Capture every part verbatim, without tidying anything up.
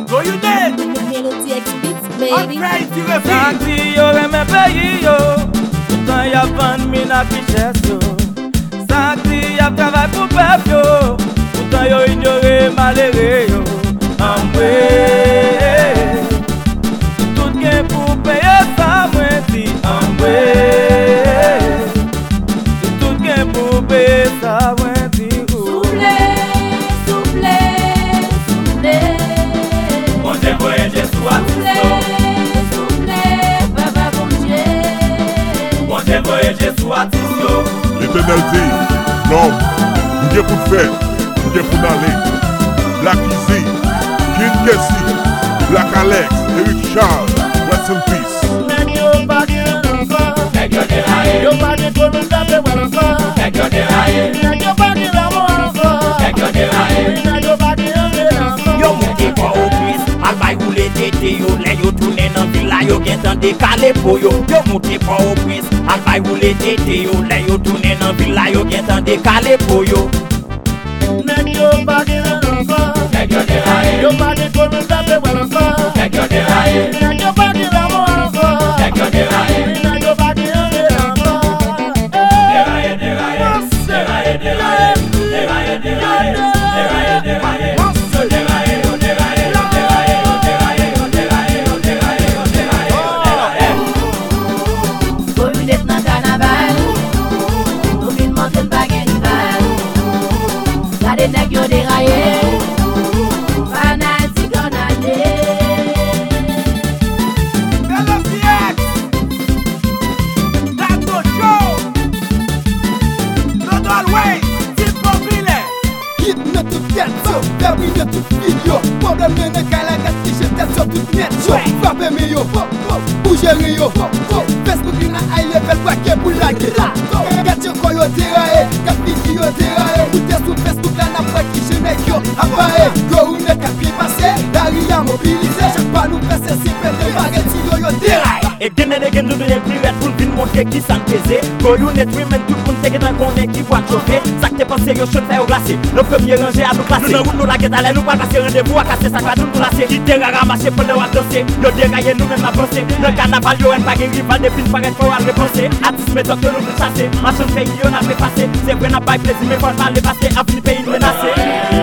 Go you dead. Melody X Beats, baby. Santi yo reme peyi yo, toutan y a vend mi na piches yo. Santi y a travay pou pep yo, toutan yo ignore malere yo. Amwe, tout gen pou paye sa mwen di. Amwe, tout gen pou paye sa mwen di. Souple, souple, souple. Bon Dieu, voyez Jésus à tout Souple, souple, papa bon Dieu. Bon Dieu, voyez Jésus à tout. L'Éternel dit, l'homme, nous avons pour faire, nous avons pour aller. Black Easy, King Kessie, Black Alex, Eric Charles, rest in peace. Nèg yo pa gen l'enfant, Nèg yo déraillé, yo pa gen kon nou tape wè l'enfant. nèg yo déraillé, Nèg yo pa gen l'amour l'enfant, nèg yo déraillé. nèg yo pa gen l'enfant. Yo monte kwa au pris, al bay roule tete yo. Le yo tourne nan villa yo gen tan dekale po yo. Yo monte kwa au pris, al bay roule tete yo. Le yo tourne nan villa yo gen tan dekale po yo. Nèg yo pa gen l'enfant, Nèg yo déraillé, yo pa gen kon nou tape wè l'enfant. nèg yo déraillé, Nèg yo pa gen l'amour l'enfant, nèg yo déraillé. nèg yo pa gen l'enfant. Déraillé, déraillé, déraillé, déraillé, déraillé, déraillé, déraillé, déraillé. Yo déraillé, yo déraillé, yo déraillé, yo déraillé, yo déraillé, yo déraillé, yo déraillé, yo déraillé. Faut une lettre dans carnaval. Nous vînes monter pas gain rival. Gardez nèg yo déraillé. Fanatique on a dit. Melody X, Dato Joe, Dodo Always, Tip Popile. Hit nan tout ket yo, termine tout video. Problem men nan kay la gat ki jetel sur tout net yo. Frappe me yo, pou jere yo. Facebook yon nan high level kwake pou lage. Gat yo kon yo deraye, kat fiki yo deraye. Moute sou Facebook la nan prak ki jenek yo apare. Go ou ne kat pi pase, dari a mobilize. Chak pa nou presse si pete baget si yo yo deraye. E genne de gen nou de privet pou vin montre ki san peze. Go you net women tout moun teke nan konen ki boit chofe. Sak te pense yo chon fè ou glase. Le premier rangé a nou klase. Nou nan route nou la get ale nou pa kase rendez-vous a kase sak pa nou nou lase. Ki te ramase pou nou a danse. Yo deraye nou men avanse. Le carnaval yo en pa gen rival de fin paret pou al repense. Artiste méthode que nou vin chase. Machan peyi yo nan prepase. Se vre nan bay plezi me fòl mal le pase. Avni peyi menase.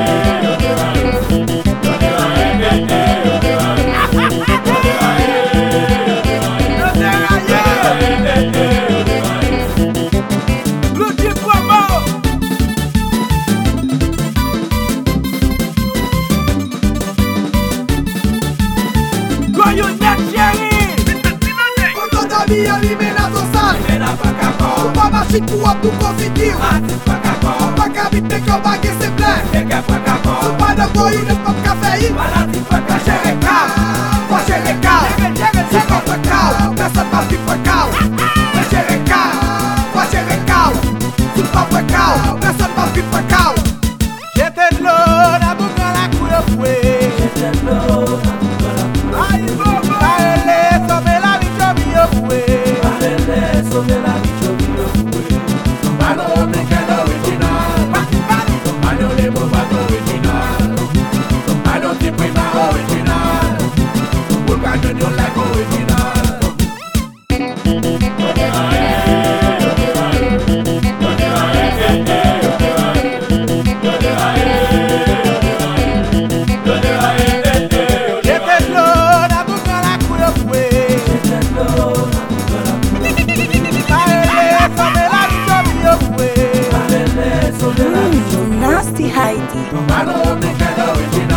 Pou ap tou konfidir Ou pa ka vite kon bagye se plen Sou pa de boy ou ne pop ka feyi Kwa jere kaw, kwa jere kaw Si kon fwe kaw, person pa fi fwe kaw Kwa jere kaw, kwa jere kaw Si pa fwe kaw, person pa fi fwe kaw. Jete dlo na boukan la kou yo fwe. Jete dlo na boukan la kou yo fwe. Parele some la vitro mi yo fwe. Parele some la vitro mi yo fwe. Mano African original, Mano Lebo Mano original, Mano Tiprima original, Vulcan Junior like original. Nasty Heidi. Mano African original.